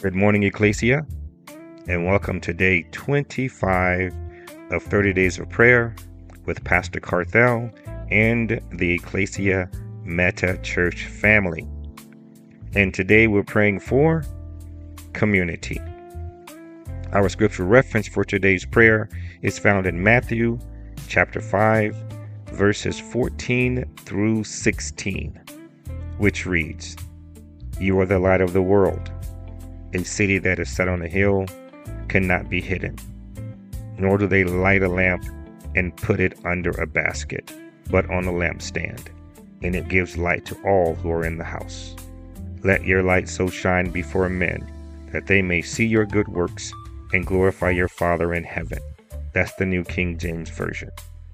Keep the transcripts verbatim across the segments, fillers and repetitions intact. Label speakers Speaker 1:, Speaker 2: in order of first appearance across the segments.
Speaker 1: Good morning, Ecclesia, and welcome to day twenty-five of thirty Days of Prayer with Pastor Carthel and the Ecclesia Meta Church family. And today we're praying for community. Our scripture reference for today's prayer is found in Matthew chapter five, verses fourteen through sixteen, which reads, "You are the light of the world. A city that is set on a hill cannot be hidden, nor do they light a lamp and put it under a basket, but on a lampstand, and it gives light to all who are in the house. Let your light so shine before men that they may see your good works and glorify your Father in heaven." That's the New King James Version.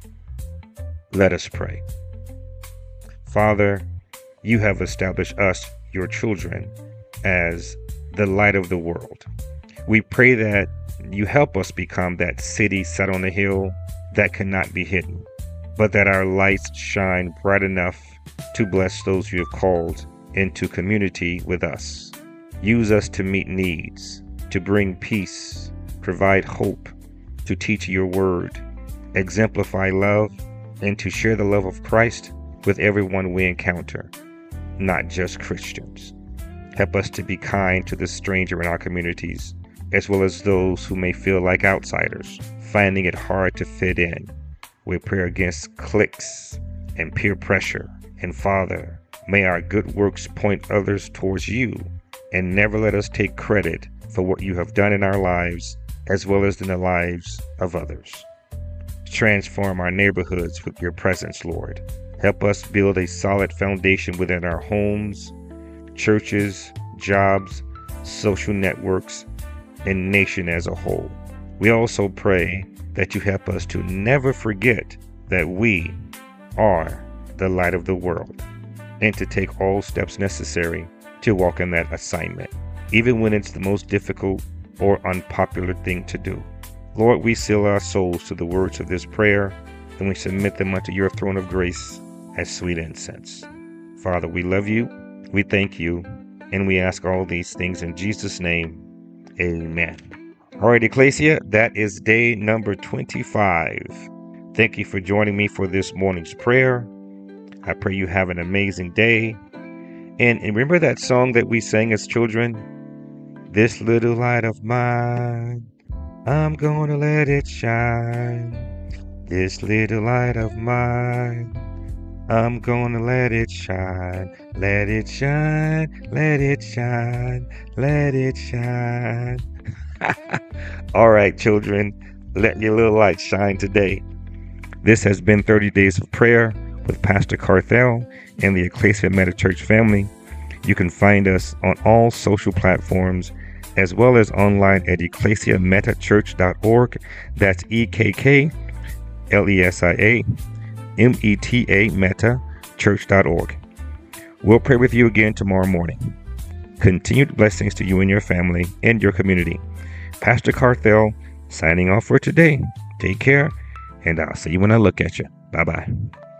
Speaker 1: Let us pray. Father, you have established us, your children, as the light of the world. We pray that you help us become that city set on a hill that cannot be hidden, but that our lights shine bright enough to bless those you have called into community with us. Use us to meet needs, to bring peace, provide hope, to teach your word, exemplify love, and to share the love of Christ with everyone we encounter, not just Christians. Help us to be kind to the stranger in our communities, as well as those who may feel like outsiders, finding it hard to fit in. We pray against cliques and peer pressure. And Father, may our good works point others towards you, and never let us take credit for what you have done in our lives, as well as in the lives of others. Transform our neighborhoods with your presence, Lord. Help us build a solid foundation within our homes, churches, jobs, social networks, and nation as a whole. We also pray that you help us to never forget that we are the light of the world, and to take all steps necessary to walk in that assignment, even when it's the most difficult or unpopular thing to do. Lord, we seal our souls to the words of this prayer, and we submit them unto your throne of grace as sweet incense. Father, we love you, we thank you, and we ask all these things in Jesus' name. Amen. All right, Ecclesia, that is day number twenty-five. Thank you for joining me for this morning's prayer. I pray you have an amazing day. And, and remember that song that we sang as children? This little light of mine, I'm gonna let it shine. This little light of mine, I'm gonna let it shine. Let it shine, let it shine, let it shine. All right, children, let your little light shine today. This has been thirty Days of Prayer with Pastor Carthel and the Ecclesia Meta Church family. You can find us on all social platforms, as well as online at ecclesia meta church dot org. That's E K K L E S I A M E T A meta church dot org. We'll pray with you again tomorrow morning. Continued blessings to you and your family and your community. Pastor Carthel signing off for today. Take care, and I'll see you when I look at you. Bye-bye.